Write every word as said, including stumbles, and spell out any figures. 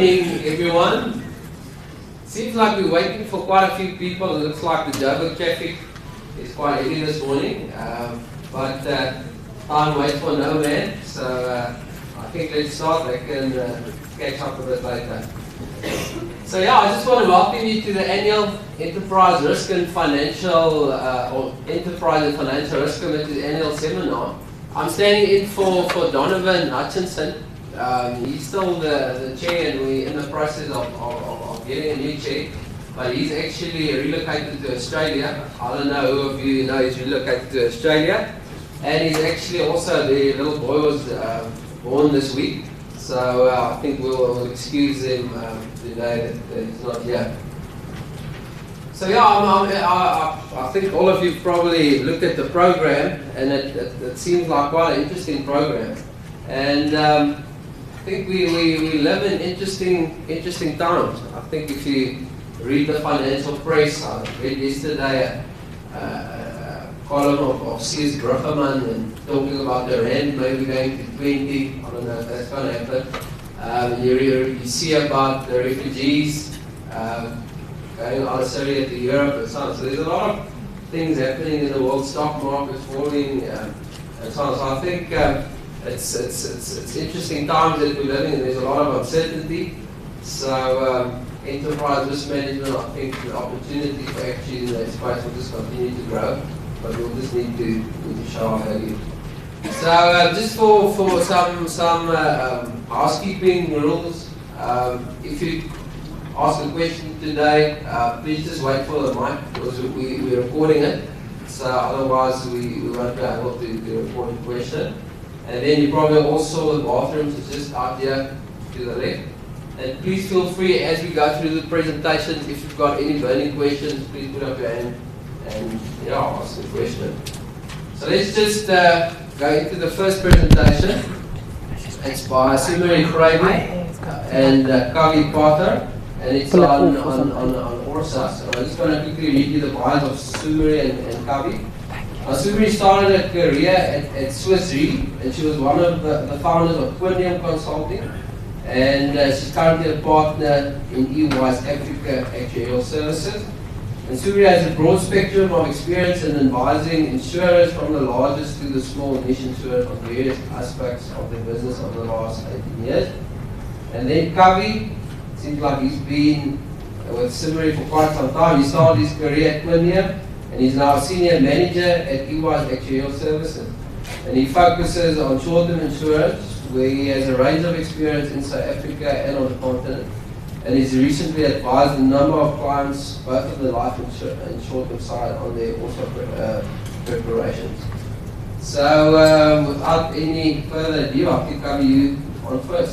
morning, everyone. Seems like we're waiting for quite a few people. It looks like the Joburg traffic is quite heavy this morning, um, but uh, time waits for no man. So uh, I think let's start. I can uh, catch up a bit later. So yeah, I just want to welcome you to the annual Enterprise Risk and Financial uh, or Enterprise and Financial Risk Committee annual seminar. I'm standing in for for Donovan Hutchinson. Um, he's still the, the chair, and we're in the process of, of, of getting a new chair. But he's actually relocated to Australia. I don't know who of you know he's relocated to Australia. And he's actually also, the little boy was uh, born this week. So uh, I think we'll, we'll excuse him um, today that, that he's not here. So yeah, I'm, I'm, I, I think all of you probably looked at the program, and it, it, it seems like quite an interesting program. And um, I think we, we, we live in interesting interesting times. I think if you read the financial press, I read yesterday a, a, a column of, of C S Grifferman and talking about the rand maybe going to twenty. I don't know if that's going to happen. Um, you, you see about the refugees um, going out of Syria to Europe and so on. So there's a lot of things happening in the world, stock market falling um, and so on. So I think um, It's, it's, it's, it's interesting times that we're living in. There's a lot of uncertainty. So um, enterprise risk management, I think the opportunity for actually in that space will just continue to grow, but we'll just need to, need to show our value. So uh, just for, for some, some uh, um, housekeeping rules, um, if you ask a question today, uh, please just wait for the mic because we, we're recording it. So otherwise we, we won't be able to, to record the question. And then you probably all saw the bathrooms is just out here to the left. And please feel free as we go through the presentations, if you've got any burning questions, please put up your hand and yeah, ask the question. So let's just uh, go into the first presentation. It's by Sumeri Craven and uh, Kavi Potter, and it's on, on, on, on ORSA. So I'm just going to quickly read you the bios of Sumeri and, and Kavi. Uh, Sumeri started a career at, at Swiss Re, and she was one of the, the founders of Quindium Consulting, and uh, she's currently a partner in E Y's Africa Actuarial Services. And Sumeri has a broad spectrum of experience in advising insurers from the largest to the small niche insurers on various aspects of their business over the last eighteen years. And then Kavi, seems like he's been with Sumeri for quite some time. He started his career at Quindium, and he's now a senior manager at E Y's Actuarial Services. And he focuses on short-term insurance, where he has a range of experience in South Africa and on the continent. And he's recently advised a number of clients, both on the life and short-term side, on their also uh, preparations. So um, without any further ado, I think I'll you on first.